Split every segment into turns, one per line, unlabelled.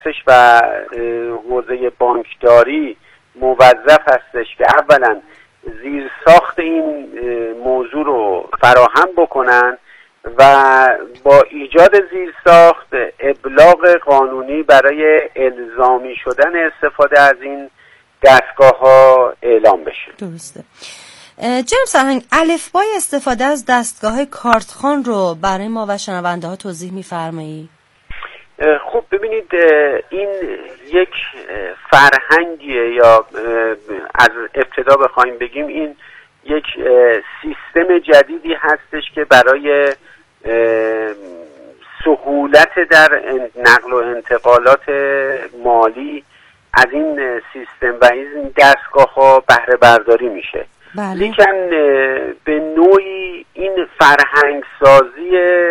و حوزه بانکداری موظف هستش که اولا زیرساخت این موضوع رو فراهم بکنن و با ایجاد زیرساخت ابلاغ قانونی برای الزامی شدن استفاده از این دستگاه ها اعلام بشه.
درسته. جناب سرهنگ، الفبای استفاده از دستگاه کارتخوان رو برای ما و شنونده ها توضیح می‌فرمایید؟
خب ببینید، این یک فرهنگیه، یا از ابتدا بخوایم بگیم این یک سیستم جدیدی هستش که برای سهولت در نقل و انتقالات مالی از این سیستم و این دستگاه ها بهره برداری میشه. لیکن به نوعی این فرهنگ سازی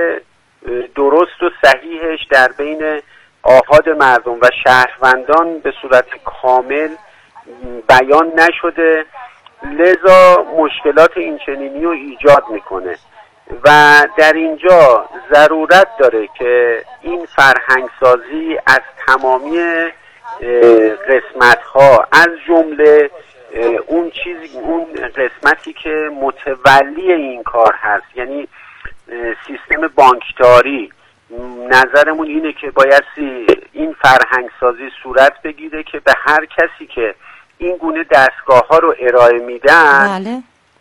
درست و صحیحش در بین آحاد مردم و شهروندان به صورت کامل بیان نشده، لذا مشکلات اینچنینی رو ایجاد میکنه و در اینجا ضرورت داره که این فرهنگ سازی از تمامی قسمت ها، از جمله اون قسمتی که متولی این کار هست، یعنی سیستم بانکداری، نظرمون اینه که بایستی این فرهنگ سازی صورت بگیره که به هر کسی که این گونه دستگاه ها رو ارائه میدن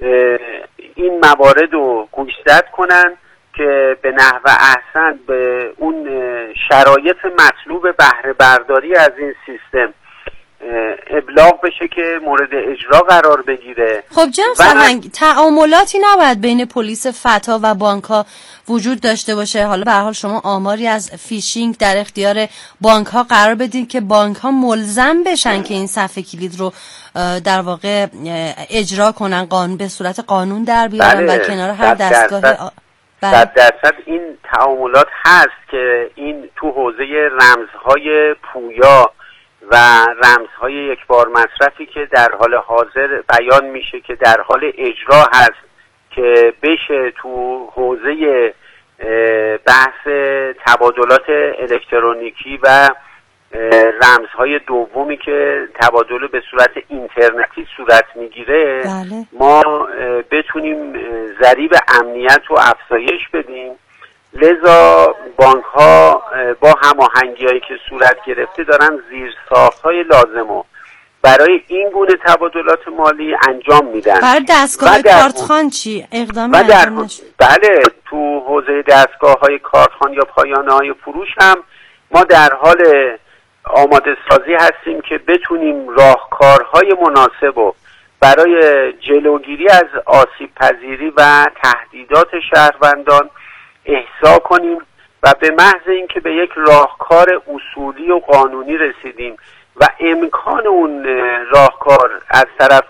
این موارد رو گوشزد کنن که به نحو احسن به اون شرایط مطلوب بهره برداری از این سیستم ابلاغ بشه که مورد اجرا قرار بگیره.
خب جناب سرهنگ، تعاملاتی نباید بین پلیس فتا و بانک ها وجود داشته باشه؟ حالا به هر حال شما آماری از فیشینگ در اختیار بانک ها قرار بدین که بانک ها ملزم بشن که این صفحه کلید رو در واقع اجرا کنن، به صورت قانون در بیارن و کنار هر دستگاه
100% این تعاملات هست که این تو حوزه رمزهای پویا و رمزهای یک بار مصرفی که در حال حاضر بیان میشه که در حال اجرا هست که بشه تو حوزه بحث تبادلات الکترونیکی و رمزهای دومی که تبادل به صورت اینترنتی صورت میگیره ما بتونیم ضریب امنیت رو افزایش بدیم. لذا بانک ها با هماهنگی هایی که صورت گرفته دارن زیرساخت های لازم رو برای این گونه تبادلات مالی انجام میدن.
برای دستگاه کارتخوان چی؟ اقدامی انجام نشد؟
بله، تو حوزه دستگاه های کارتخوان یا پایانه های فروش هم ما در حال آماده سازی هستیم که بتونیم راهکارهای مناسب و برای جلوگیری از آسیب پذیری و تهدیدات شهروندان احصا کنیم و به محض اینکه به یک راهکار اصولی و قانونی رسیدیم و امکان اون راهکار از طرف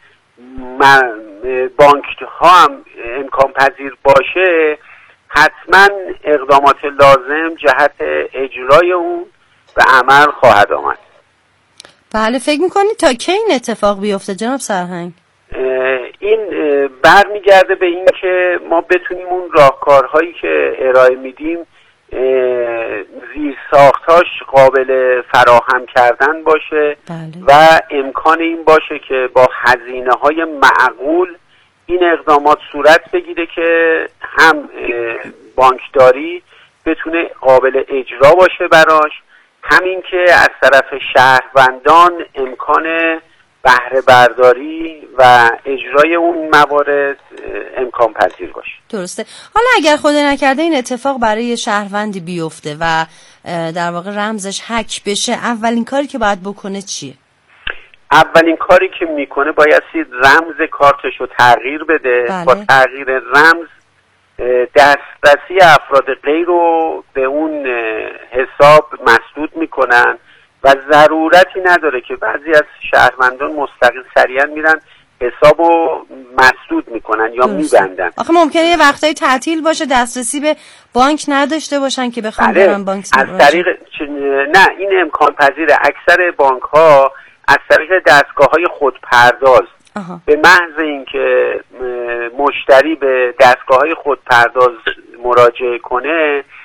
بانک ها هم امکان پذیر باشه، حتما اقدامات لازم جهت اجرای اون به عمل خواهد آمد.
بله، فکر میکنید تا کی این اتفاق بیفته جناب سرهنگ؟
این برمیگرده به این که ما بتونیم اون راهکارهایی که ارائه میدیم زیرساختاش قابل فراهم کردن باشه و امکان این باشه که با هزینه‌های معقول این اقدامات صورت بگیره که هم بانکداری بتونه قابل اجرا باشه براش، همین که از طرف شهروندان امکان بهره برداری و اجرای اون موارد امکان پذیر باشه.
درسته. حالا اگر خدا نکرده این اتفاق برای شهروندی بیفته و در واقع رمزش هک بشه، اولین کاری که باید بکنه چیه؟
اولین کاری که میکنه بایستی رمز کارتش رو تغییر بده. با تغییر رمز دسترسی افراد غیر رو به اون حساب مسدود میکنن و ضرورتی نداره که بعضی از شهروندان مستقل سریعا میرن حسابو مسدود میکنن یا میبندن.
آخه ممکنه یه وقتایی تعطیل باشه، دسترسی به بانک نداشته باشن که بخوام برن بانک
از طریق نه، این امکان پذیره. اکثر بانک ها از طریق دستگاه های خودپرداز به محض اینکه مشتری به دستگاه های خودپرداز مراجعه کنه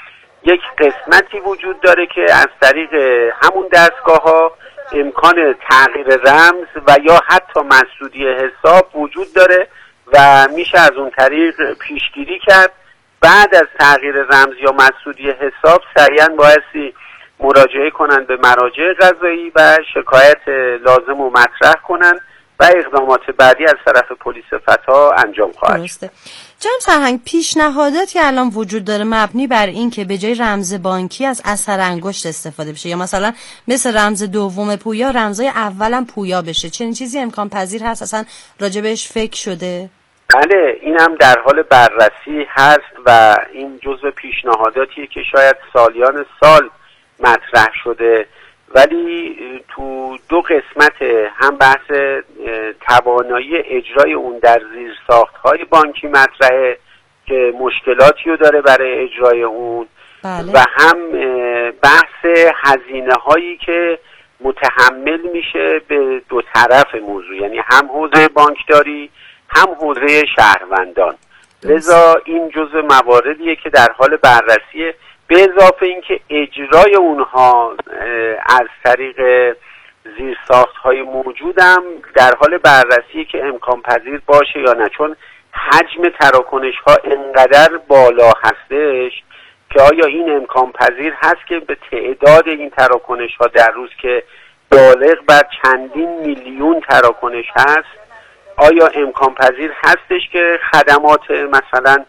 یک قسمتی وجود داره که از طریق همون دستگاه ها امکان تغییر رمز و یا حتی مسدودی حساب وجود داره و میشه از اون طریق پیشگیری کرد. بعد از تغییر رمز یا مسدودی حساب سریعا بایستی مراجعه کنن به مراجع قضایی و شکایت لازم رو مطرح کنن و اقدامات بعدی از طرف پلیس فتا انجام خواهد شد.
جناب سرهنگ، پیشنهاداتی الان وجود داره مبنی بر این که به جای رمز بانکی از اثر انگشت استفاده بشه یا مثلا مثل رمز دوم پویا رمزای اولم پویا بشه، چنین چیزی امکان پذیر هست؟ اصلا راجع بهش فکر شده؟
بله، این هم در حال بررسی هست و این جزو پیشنهاداتیه که شاید سالیان سال مطرح شده، ولی تو دو قسمت، هم بحث توانایی اجرای اون در زیر ساخت‌های بانکی مطرحه که مشکلاتی رو داره برای اجرای اون. بله. و هم بحث هزینه‌هایی که متحمل میشه به دو طرف موضوع، یعنی هم حوزه بانکداری هم حوزه شهروندان. لذا این جزء مواردیه که در حال بررسیه، به اضافه اینکه اجرای اونها از طریق زیرساخت‌های موجودم در حال بررسیه که امکان پذیر باشه یا نه، چون حجم تراکنش‌ها انقدر بالا هستش که آیا این امکان پذیر هست که به تعداد این تراکنش‌ها در روز که بالغ بر چندین میلیون تراکنش هست، آیا امکان پذیر هستش که خدمات مثلا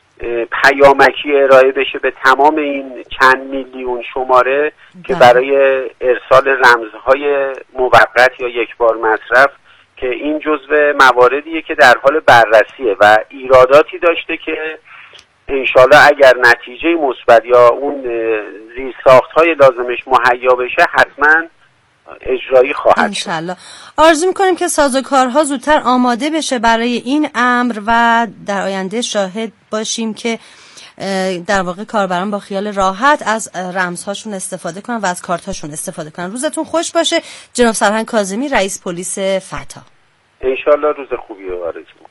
پیامکی ارائه بشه به تمام این چند میلیون شماره که برای ارسال رمزهای موقت یا یک بار مصرف، که این جزو مواردیه که در حال بررسیه و ایراداتی داشته که انشالله اگر نتیجه مثبت یا اون زیرساخت‌های لازمش مهیا بشه حتما اجرایی خواهد شد.
انشالله. آرزو میکنیم که سازوکارها زودتر آماده بشه برای این امر و در آینده شاهد باشیم که در واقع کاربران با خیال راحت از رمزهاشون استفاده کنن و از کارت‌هاشون استفاده کنن. روزتون خوش باشه جناب سرهنگ کاظمی، رئیس پلیس فتا.
انشالله روز خوبی رو آرزو میکنم.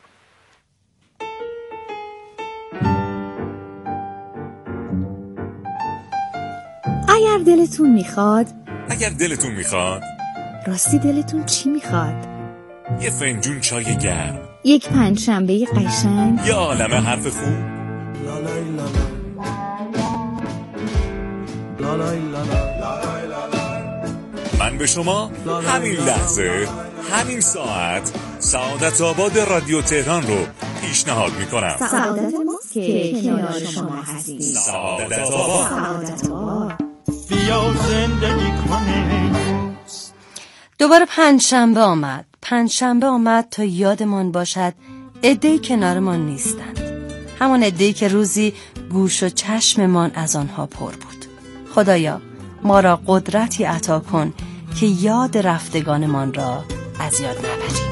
اگر دلتون میخواد
راستی دلتون چی میخواد؟
یه فنجون چای گرم،
یک پنجشنبه قشنگ،
یه عالمه حرف خوب. من به شما همین لحظه، همین ساعت، سعادت آباد رادیو تهران رو پیشنهاد میکنم.
سعادت ماست که کنار شما هستیم.
سعادت آباد.
بیا زندگی کنیم.
دوباره پنجشنبه آمد تا یادمان باشد عده‌ای کنارمان نیستند، همان عده‌ای که روزی گوش و چشممان از آنها پر بود. خدایا ما را قدرتی عطا کن که یاد رفتگانمان را از یاد نبریم.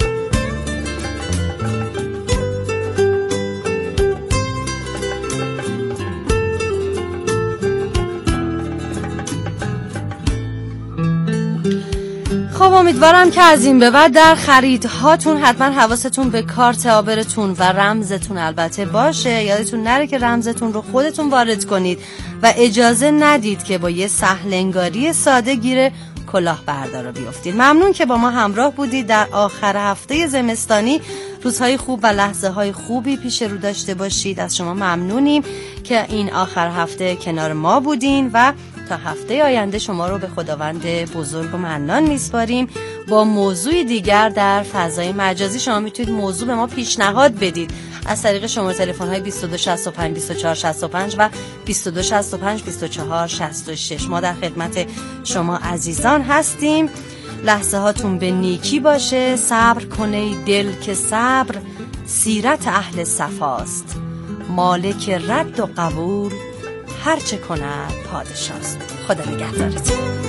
خب امیدوارم که از این به بعد در خریدهاتون حتما حواستون به کارت آبرتون و رمزتون البته باشه. یادتون نره که رمزتون رو خودتون وارد کنید و اجازه ندید که با یه سهلنگاری ساده گیر کلاهبردار رو بیافتید. ممنون که با ما همراه بودید در آخر هفته زمستانی. روزهای خوب و لحظه های خوبی پیش رو داشته باشید. از شما ممنونیم که این آخر هفته کنار ما بودین و تا هفته آینده شما رو به خداوند بزرگ و منان میسپاریم با موضوع دیگر در فضای مجازی. شما میتونید موضوع به ما پیشنهاد بدید از طریق شماره تلفن های 2265 2465 و 2265 2466. ما در خدمت شما عزیزان هستیم. لحظه هاتون به نیکی باشه. صبر کنه دل که صبر سیرت اهل صفاست. مالک رد و قبول هر چه کند پادشاست. خدا نگهدارتون.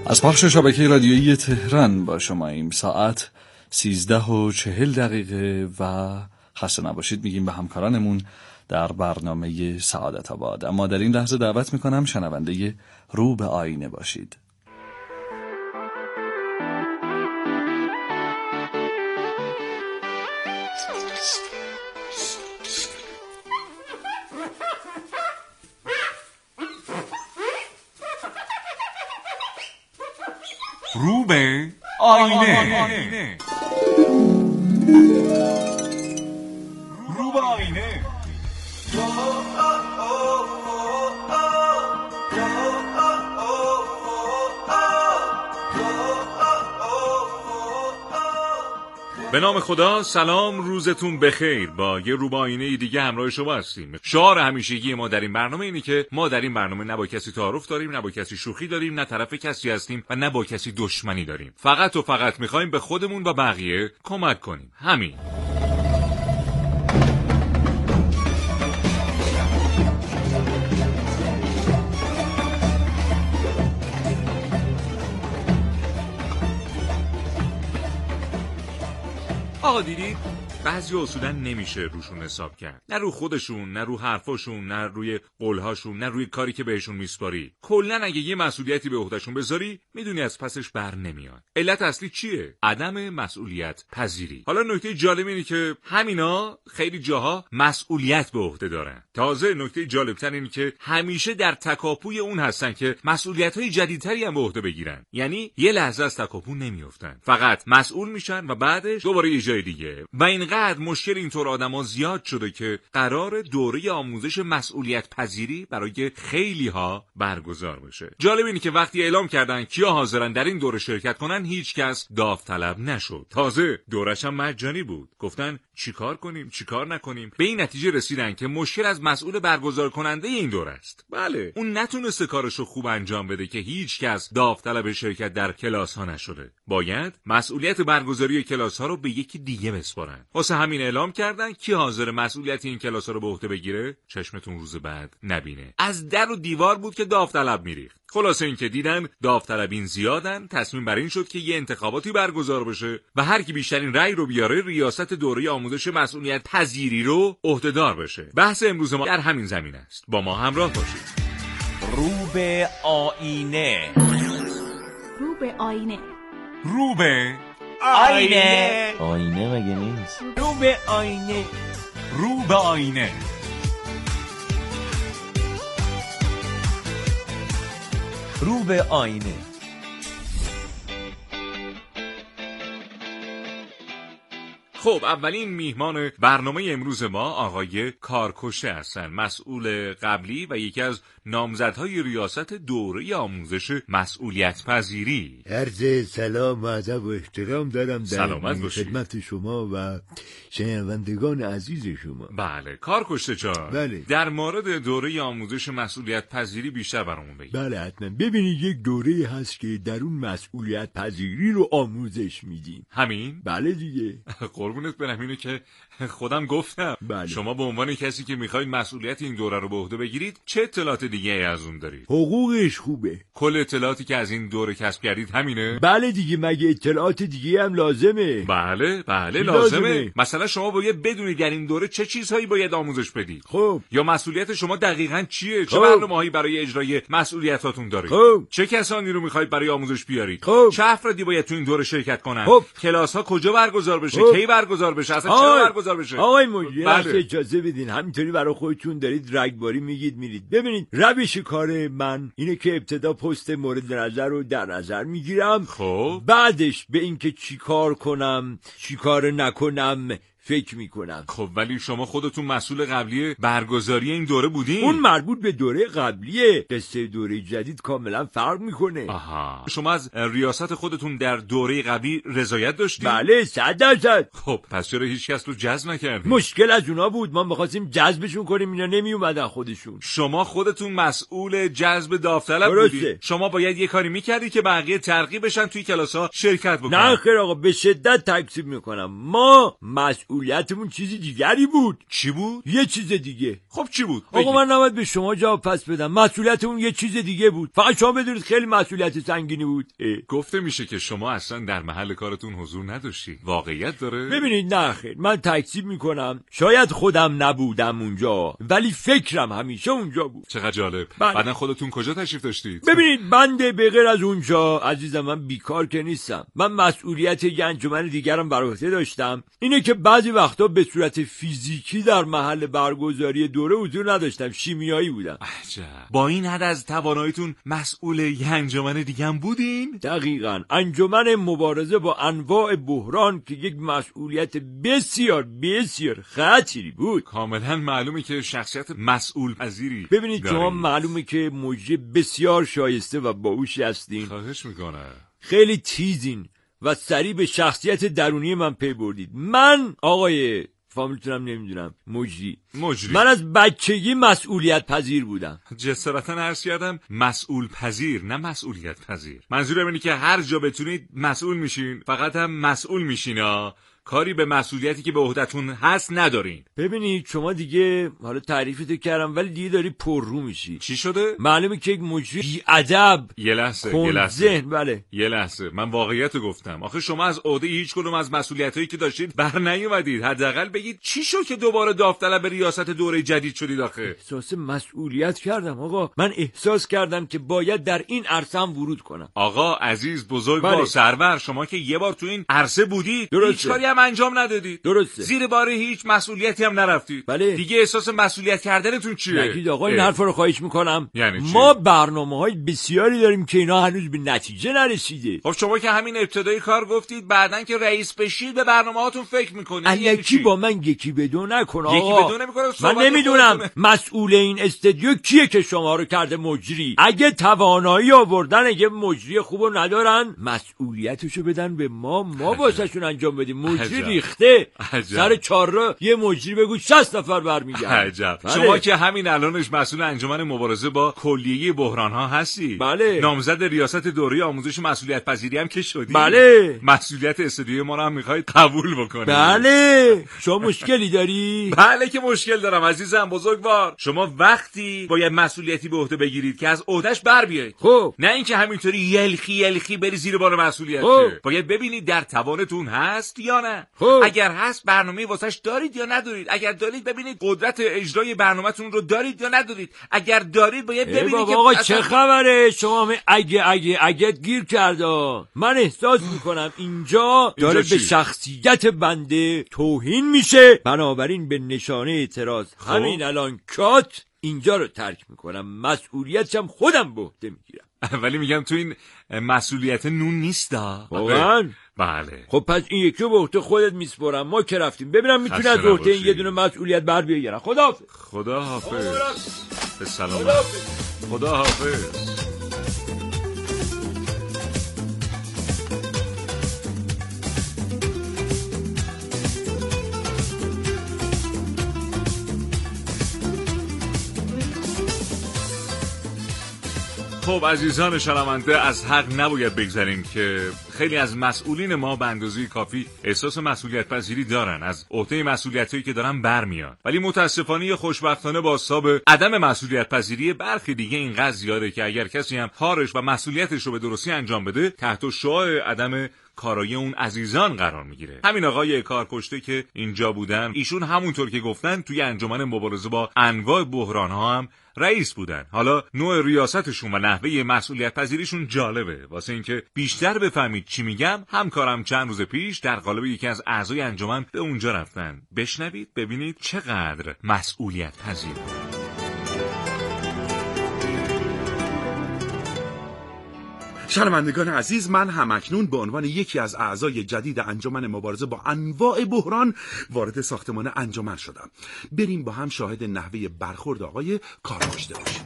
از پخش شبکه رادیویی تهران با شما این ساعت 13:40 و خسته نباشید میگیم به همکارانمون در برنامه سعادت آباد. اما در این لحظه دعوت میکنم شنونده رو به آینه باشید.
رو به آینه. رو به آینه. به نام خدا، سلام، روزتون بخیر. با یه رو به آینه دیگه همراه شما هستیم. شعار همیشگی ما در این برنامه اینه که ما در این برنامه نه با کسی تعارف داریم، نه با کسی شوخی داریم، نه طرف کسی هستیم و نه با کسی دشمنی داریم. فقط و فقط میخوایم به خودمون و بقیه کمک کنیم. همین. آقا دیدید بعضی اصولا نمیشه روشون حساب کرد، نه رو خودشون، نه رو حرفاشون، نه روی قولهاشون، نه روی کاری که بهشون میسپاری. کلا اگه یه مسئولیتی به عهدهشون بذاری میدونی از پسش بر نمیاد. علت اصلی چیه؟ عدم مسئولیت پذیری. حالا نکته جالب اینه که همینا خیلی جاها مسئولیت به عهده دارن. تازه نکته جالبتر اینه که همیشه در تکاپوی اون هستن که مسئولیت‌های جدیدتری هم به عهده بگیرن. یعنی یه لحظه از تکاپو نمیافتن، فقط مسئول میشن و بعدش دوباره یه جای دیگه. و اینقدر مشکل اینطور آدما زیاد شده که قرار دوره آموزش مسئولیت پذیری برای خیلی ها برگزار بشه. جالب اینه که وقتی اعلام کردن کیا حاضرن در این دوره شرکت کنن، هیچ کس داوطلب نشد. تازه دورش هم مجانی بود. گفتن چیکار کنیم چیکار نکنیم. به این نتیجه رسیدن که مشکل از مسئول برگزار کننده این دوره است. بله، اون نتونسته کارشو خوب انجام بده که هیچ کس داوطلب شرکت در کلاس ها نشده. باید مسئولیت برگزاری کلاس ها رو به یکی دیگه بسپارن. واسه همین اعلام کردن کی حاضر مسئولیت این کلاس ها رو به عهده بگیره، چشمتون روز بعد نبینه. از در و دیوار بود که داوطلب میریخت. خلاصه این که دیدن داوطلبین زیادن، تصمیم بر این شد که یه انتخاباتی برگزار بشه و هر کی بیشترین رأی رو بیاره ریاست دوره آموزش مسئولیت پذیری رو عهدهدار بشه. بحث امروز ما در همین زمینه است. با ما همراه باشید.
رو به آینه.
رو به آینه.
رو به
آینه.
آینه مگه نیست؟
رو به آینه.
رو به آینه.
رو به آینه.
خب، اولین میهمان برنامه امروز ما آقای کارکشته هستن، مسئول قبلی و یکی از نامزدهای ریاست دوره آموزش مسئولیت پذیری.
عرض سلام و ادب و احترام دارم در خدمت شما و شنوندگان عزیز شما.
بله کارکشته جان،
بله.
در مورد دوره آموزش مسئولیت پذیری بیشتر برامون بگید.
بله حتما. ببینید یک دوره هست که در اون مسئولیت پذیری رو آموزش میدیم.
همین؟
بله دیگه.
قربونت برم، اینو که خودم گفتم.
بله.
شما به عنوان کسی که میخواید مسئولیت این دوره رو به عهده بگیرید چه اطلاعات دیگه از اون دارید؟
حقوقش خوبه.
کل اطلاعاتی که از این دوره کسب کردید همینه؟
بله دیگه، مگه اطلاعات دیگه هم لازمه؟
بله لازمه. مثلا شما باید بدونید در این دوره چه چیزهایی باید آموزش بدید.
خب.
یا مسئولیت شما دقیقاً چیه؟ چه
خب.
برنامه‌هایی برای اجرای مسئولیتاتون دارید؟
خب.
چه کسانی رو میخواید برای آموزش بیارید؟
خب.
چه افرادی باید تو این دوره شرکت کنن؟
خب.
کلاس‌ها کجا برگزار بشه؟
خب.
کی برگزار بشه؟ اصلا چرا برگزار بشه؟
آقای مدیر،
بله.
اجازه بدین همینطوری برای خودتون دارید رگباری میگید میرید. ببینید روش کار من اینه که ابتدا پست مورد نظر رو در نظر میگیرم.
خب
بعدش به اینکه چی کار کنم چی کار نکنم فکر میکنم.
خب ولی شما خودتون مسئول قبلی برگزاری این دوره بودین؟
اون مربوط به دوره قبلیه. قصه دوره جدید کاملا فرق میکنه.
آها. شما از ریاست خودتون در دوره قبلی رضایت داشتین؟
بله 100%.
خب پس چرا هیچ کس رو جذب نکردین؟
مشکل از اونا بود، ما می‌خواستیم جذبشون کنیم، اینا نمی اومدن خودشون.
شما خودتون مسئول جذب داوطلب بودید. شما باید یه کاری میکردی که بقیه ترغیب بشن توی کلاس‌ها شرکت بکنن.
نه خیر آقا، به شدت تکذیب میکنم. ما مسئول مسئولیتمون چیزی دیگری بود.
چی بود؟
یه چیز دیگه.
خب چی بود؟
آقا من نباید به شما جواب پس بدم. مسئولیتمون یه چیز دیگه بود. فقط شما بدونید خیلی مسئولیت سنگینی بود.
گفته میشه که شما اصلا در محل کارتون حضور نداشتی. واقعیت داره؟
ببینید نه خیر، من تکذیب میکنم. شاید خودم نبودم اونجا، ولی فکرم همیشه اونجا بود.
چقدر جالب.
بله.
بعدن خودتون کجا تشریف داشتید؟
ببینید بنده به غیر از اونجا عزیزم من بیکار که نیستم. من مسئولیت یه انجمن دیگرم بر عهده داشتم. اینه که بعضی وقتا به صورت فیزیکی در محل برگزاری دوره حضور نداشتم، شیمیایی بودم.
عجب. با این حد از تواناییتون مسئول یه انجمن دیگه هم بودین؟
دقیقاً. انجمن مبارزه با انواع بحران که یک مسئولیت بسیار بسیار خطری بود.
کاملا معلومه که شخصیت مسئول پذیری.
ببینید شما معلومه که مجری بسیار شایسته و باهوشی هستین.
خواهش میکنم.
خیلی تیزین و سریع به شخصیت درونی من پی بردید. من آقای فامیلتونم نمیدونم مجری من از بچگی مسئولیت پذیر بودم.
جسارتا عرض کردم مسئول پذیر نه مسئولیت پذیر. منظورم اینه که هر جا بتونید مسئول میشین، فقط هم مسئول میشین ها. کاری به مسئولیتی که به عهدتون هست ندارین.
ببینید شما دیگه حالا تعریفتو کردم ولی دیگه داری پررو میشی.
چی شده؟
معلومه که یک مجری بی‌ادب
یه لحظه
ذهن. بله
یه لحظه، من واقعیتو گفتم. آخه شما از عهده هیچ کدوم از مسئولیتایی که داشتید بر نیومدید. حداقل بگید چی شد که دوباره داوطلب ریاست دوره جدید شدید؟ آخه
احساس مسئولیت کردم آقا. من احساس کردم که باید در این عرصه هم ورود کنم.
آقا عزیز بزرگوار سرور، شما که یه بار تو این عرصه بودید، هیچ کاری هم انجام ندادید.
درسته.
زیر بار هیچ مسئولیتی هم نرفتید.
بله.
دیگه احساس مسئولیت کردنتون چیه؟
نگید آقا این حرف رو خواهش میکنم.
یعنی
ما برنامه‌های بسیاری داریم که اینا هنوز به نتیجه نرسیده.
خب شما که همین ابتدای کار گفتید بعدن که رئیس بشید به برنامه‌هاتون فکر میکنید.
الکی با من یکی بدو نکن آقا.
یکی بدو نمیکنه.
من نمیدونم مسئول این استودیو کیه که شما رو کرده مجری. اگه توانایی آوردن یه مجری خوبو ندارن مسئولیتشو بدن به ما واسهشون انجام بدیم. مجری ریخته سر چهارراه یه مجری بگو 60 نفر برمیگردن.
عجب. شما که همین الانش مسئول انجمن مبارزه با کلیه بحران ها هستی.
بله.
نامزد ریاست دوره آموزش مسئولیت پذیری هم که شدی.
بله.
مسئولیت استودیو ما رو هم میخواید قبول بکنید.
بله. شما مشکلی داری؟
بله که مشکل دارم عزیزم بزرگوار. شما وقتی باید مسئولیتی به عهده بگیرید که از عهدهش بر بیایید.
خب
نه اینکه همینطوری یلخی بری زیر بار مسئولیت. باید ببینید در توانتون هست یا نه. اگر هست برنامه واسش دارید یا ندارید. اگر دارید ببینید قدرت اجرای برنامه‌تون رو دارید یا ندارید. اگر دارید باید ببینید که
آقا چه خبره شما اگه گیر کرده. من احساس میکنم اینجا داره به شخصیت بنده توهین میشه. بنابراین به نشانه اعتراض همین الان کات اینجا رو ترک میکنم. مسئولیتم خودم به عهده میگیرم.
ولی میگم تو این مسئولیت نون نیست
واقعا.
بله.
خب پس این یکی به عهده خودت میسپرم. ما که رفتیم ببینم میتونه از عهده این یه دونه مسئولیت بر بیاره.
خداحافظ. به سلامت. خداحافظ. خب عزیزان شنونده، از حق نباید بگذاریم که خیلی از مسئولین ما به اندازه کافی احساس مسئولیت پذیری دارن، از عهده مسئولیتایی که دارن برمیان، ولی متاسفانه خوشبختانه با حساب عدم مسئولیت پذیری برخی دیگه اینقدر زیاده که اگر کسی هم کارش و مسئولیتش رو به درستی انجام بده تحت شعاع عدم کارایی اون عزیزان قرار میگیره. همین آقای کارکشته که اینجا بودن، ایشون همونطور که گفتن توی انجمن مبارزه با انواع بحران ها هم رئیس بودن. حالا نوع ریاستشون و نحوه مسئولیت پذیریشون جالبه. واسه اینکه بیشتر بفهمید چی میگم، همکارم چند روز پیش در قالب یکی از اعضای انجمن به اونجا رفتن. بشنوید ببینید چقدر مسئولیت پذیر.
شنوندگان عزیز، من همکنون به عنوان یکی از اعضای جدید انجمن مبارزه با انواع بحران وارد ساختمان انجمن شدم. بریم با هم شاهد نحوه برخورد آقای کارکشته باشیم.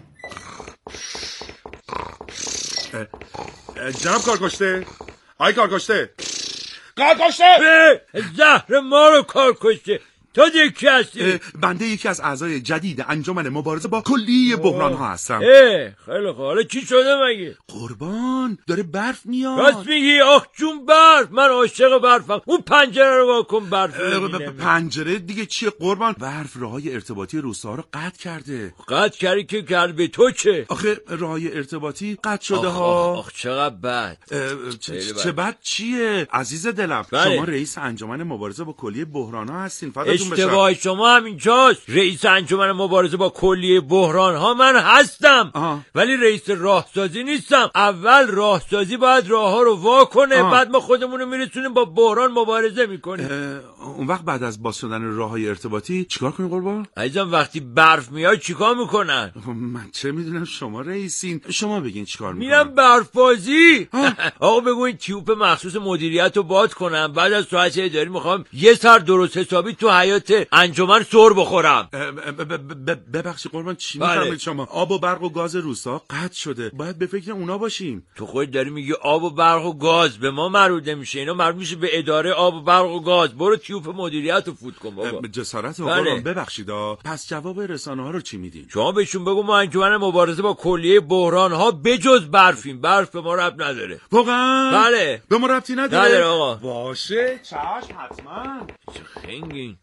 جناب کارکشته، آقای کارکشته،
زهر ما رو کارکشته. تو کی هستی؟
بنده یکی از اعضای جدید انجمن مبارزه با کلیه بحران‌ها هستم.
خیلی خوب، حالا چی شده مگه؟
قربان داره برف میاد.
راست میگی؟ آخ جون برف، من عاشق برفم. اون پنجره رو واکن، برف
پنجره دیگه چیه قربان؟ برف راههای ارتباطی روستاها رو قطع کرده.
قطع کردی که کرد به تو چه؟
آخه راههای ارتباطی قطع شده ها.
آخ چقدر بد.
چه بد چیه عزیز دلم؟ شما رئیس انجمن مبارزه با کلیه بحران‌ها هستین. فداتون بشم.
اشتباه شما همینجاست. رئیس انجمن مبارزه با کلیه بحران‌ها من هستم. ولی رئیس راهسازی نیستم. اول راهسازی باید راه‌ها رو وا کنه، بعد ما خودمون رو میرسونیم با بحران مبارزه میکنیم.
اون وقت بعد از باز شدن راه‌های ارتباطی چیکار کنیم قربان؟
عزیزم وقتی برف میاد چیکار میکنن؟
من چه میدونم، شما رئیسین، شما بگین چیکار میکنن.
میرم برفبازی. آقا بگو این تیوب مخصوص مدیریت رو باد کنم، بعد از ساعت اداری میخوام یه سر درست حسابی تو حیات انجمن سر بخورم.
ببخشید قربان، چی میفرمایید شما؟ آب و برق و گاز روستا قطع شده، باید به فکر اونا باشیم.
تو خودت داری میگی آب و برق و گاز، به ما مربوط نمیشه، اینا مربوط میشه به اداره آب و برق و گاز. برو تیوب مدیریت رو فوت کن بابا.
جسارت قربان ببخشید. پس جواب رسانه‌ها رو چی میدین؟
شما بهشون بگو ما انجمن مبارزه با کلیه بحران‌ها بجز برفیم، برف به ما ربط نداره.
واقعا؟
بله.
به ما ربطی نداره؟
نداره آقا.
باشه چشم حتما.
چه خنگی.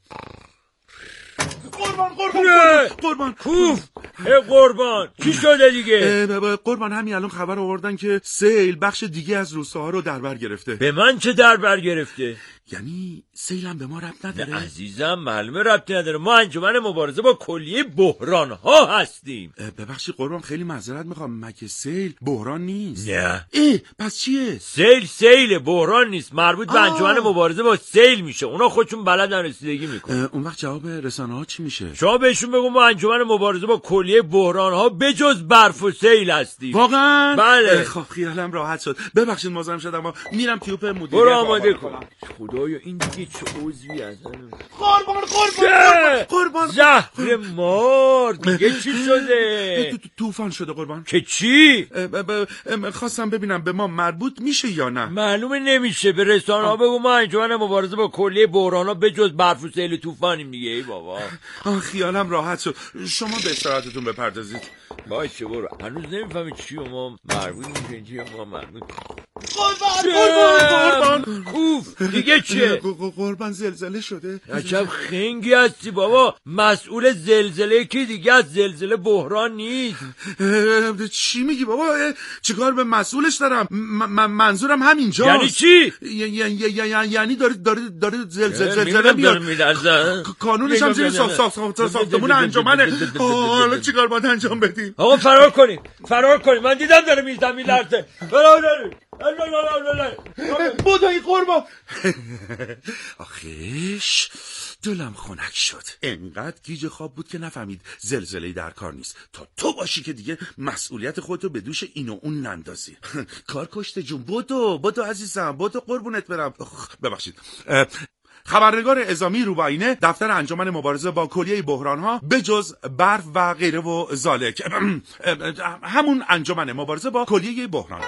قربان
کوف. قربان چی شده دیگه؟
قربان همین الان خبر آوردن که سیل بخش دیگه از روستاها رو در بر گرفته.
به من چه در بر گرفته؟
یعنی سیلم به ما ربط نداره؟
عزیزم معلومه ربطی نداره، ما انجمن مبارزه با کلیه بحران‌ها هستیم.
ببخشید قربان خیلی معذرت میخوام، مگه سیل بحران نیست؟
نه.
پس چیه؟
سیل بحران نیست، مربوط به انجمن مبارزه با سیل میشه، اونا خودشون بلدن رسیدگی میکنن.
اون وقت جواب رسانه‌ها چی میشه؟
شما بهشون بگو ما انجمن مبارزه با کلیه بحران‌ها بجز برف و سیل هستیم.
واقعا؟
بله.
خب خیالم راحت شد. ببخشید مزاحم شدم، اما میرم تیوب مدیریت.
برو آماده کن. خدایا این دیگه چه عضوی هستن؟
قربان
زهر مار دیگه چی شده؟
طوفان شده قربان.
که چی؟
خواستم ببینم به ما مربوط میشه یا نه.
معلومه نمیشه، به رسانه‌ها بگو ما انجمن مبارزه با کلیه بحران‌ها بجز برف و سیل و طوفانیم دیگه. ای بابا
خیالم راحت شد. شما به استراحتتون بپردازید.
باشه برو. هنوز نمیفهمی چی ما مربوط میشه، چی ما مربوط.
قربان
کوف دیگه چیه؟
قربان زلزله شده.
عجب خنگی هستی بابا. مسئول زلزله کی دیگه از زلزله بحران نیست.
چی میگی بابا؟ چیکار به مسئولش دارم؟ منظورم همینجاست.
یعنی چی؟
یعنی داره زلزله میاد. قانونش هم زیر ساختمون انجمنه. حالا چیکار باید انجام بدیم؟
آقا فرار کنیم. من دیدم داره میزم میلرزه.
بودایی قربان. آخیش دلم خنک شد. انقدر گیج خواب بود که نفهمید زلزله‌ای در کار نیست تا تو باشی که دیگه مسئولیت خودتو به دوش این و اون نندازی. کار کشته جون. بودو عزیزم، بودو قربونت برم. ببخشید. خبرنگار اعزامی رو به آینه، دفتر انجمن مبارزه با کلیه بحران‌ها بجز برف و غیره و ذالک. همون انجمن مبارزه با کلیه بحران‌ها.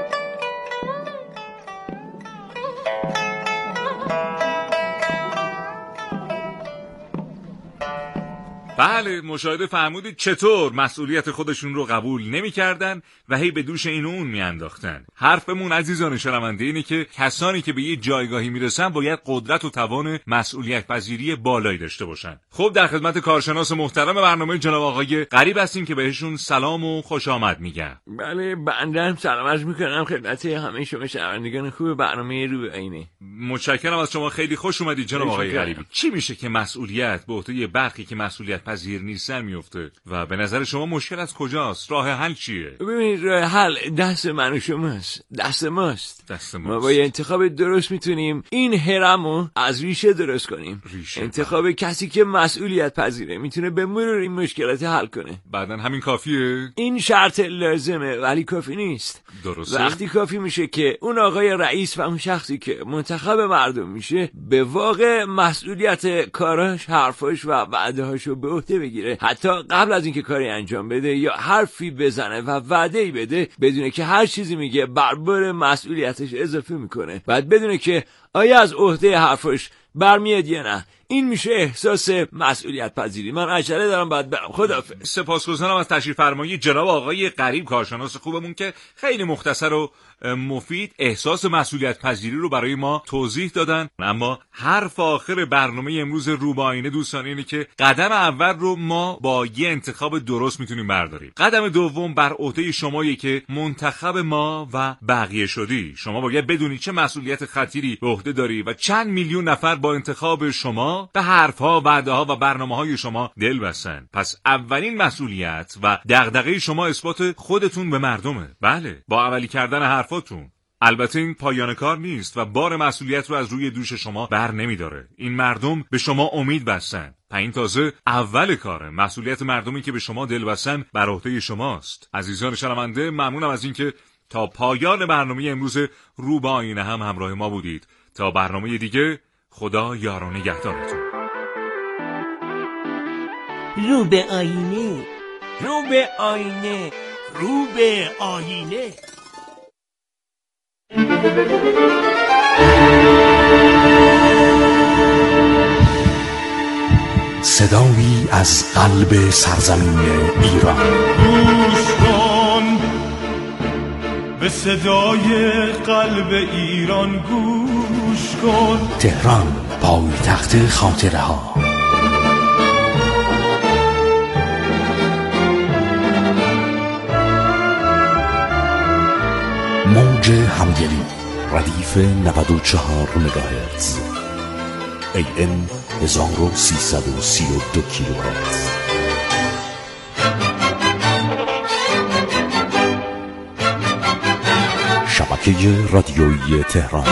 بله، مشاهده فرمودید چطور مسئولیت خودشون رو قبول نمی‌کردن و هی به دوش این و اون میانداختن. حرفمون عزیزان شنونده اینه که کسانی که به یه جایگاهی میرسن باید قدرت و توان مسئولیت پذیری بالایی داشته باشن. خب در خدمت کارشناس محترم برنامه جناب آقای غریب هستیم که بهشون سلام و خوش آمد میگم.
بله بنده هم سلام عرض میکنم خدمت همه شما شنوندگان خوب برنامه رو به آینه.
متشکرم از شما، خیلی خوش اومدید جناب آقای غریبی. چی میشه که مسئولیت به عهده برخی که مسئولیت پذیر نیستن میفته و به نظر شما مشکل از کجاست؟ راه حل چیه؟
ببینید راه حل دست من و شماست، دست ماست. ما با انتخاب درست میتونیم این هرمو از ریشه درست کنیم. انتخاب کسی که مسئولیت پذیره میتونه به مرور این مشکلات حل کنه.
بعدن همین کافیه؟
این شرط لازمه ولی کافی نیست.
درسته.
وقتی کافی میشه که اون آقای رئیس و اون شخصی که منتخب مردم میشه به واقع مسئولیت کاراش، حرفاش و وعده‌هاشو به عهده بگیره، حتی قبل از اینکه کاری انجام بده یا حرفی بزنه و وعده‌ای بده بدونه که هر چیزی میگه بر بار مسئولیتش اضافه میکنه. بعد بدونه که آیا از عهده حرفاش برمیاد یا نه. این میشه احساس مسئولیت پذیری. من عجله دارم باید برم. خداحافظ.
سپاسگزارم از تشریف فرمایی جناب آقای غریب، کارشناس خوبمون که خیلی مختصر و مفید احساس مسئولیت پذیری رو برای ما توضیح دادن. اما حرف آخر برنامه امروز رو به آینه دوستان اینه که قدم اول رو ما با یه انتخاب درست میتونیم برداریم. قدم دوم بر عهده شمایه که منتخب ما و بقیه شدی. شما باید بدونی چه مسئولیت خطیری به عهده داری و چند میلیون نفر با انتخاب شما به حرفها، وعده‌ها و برنامه‌های شما دل بستن. پس اولین مسئولیت و دغدغه شما اثبات خودتون به مردمه. بله، با عملی کردن حرفاتون. البته این پایان کار نیست و بار مسئولیت رو از روی دوش شما بر نمیداره. این مردم به شما امید بستن. این تازه اول کاره. مسئولیت مردمی که به شما دل بستن بر عهده شماست. عزیزان شنونده، ممنونم از اینکه تا پایان برنامه امروز رو به آینه هم همراه ما بودید. تا برنامه دیگه، خدا یار و نگهدارتون.
رو به آینه، رو به آینه،
رو به آینه.
صدایی از قلب سرزمین ایران.
گوش کن به صدای قلب ایران، گوش کن.
تهران، پایتخت خاطره ها. موج همگلی، ردیف 94 مگاهرتز، AM 1332 کیلوهرتز. شبکه رادیویی تهران.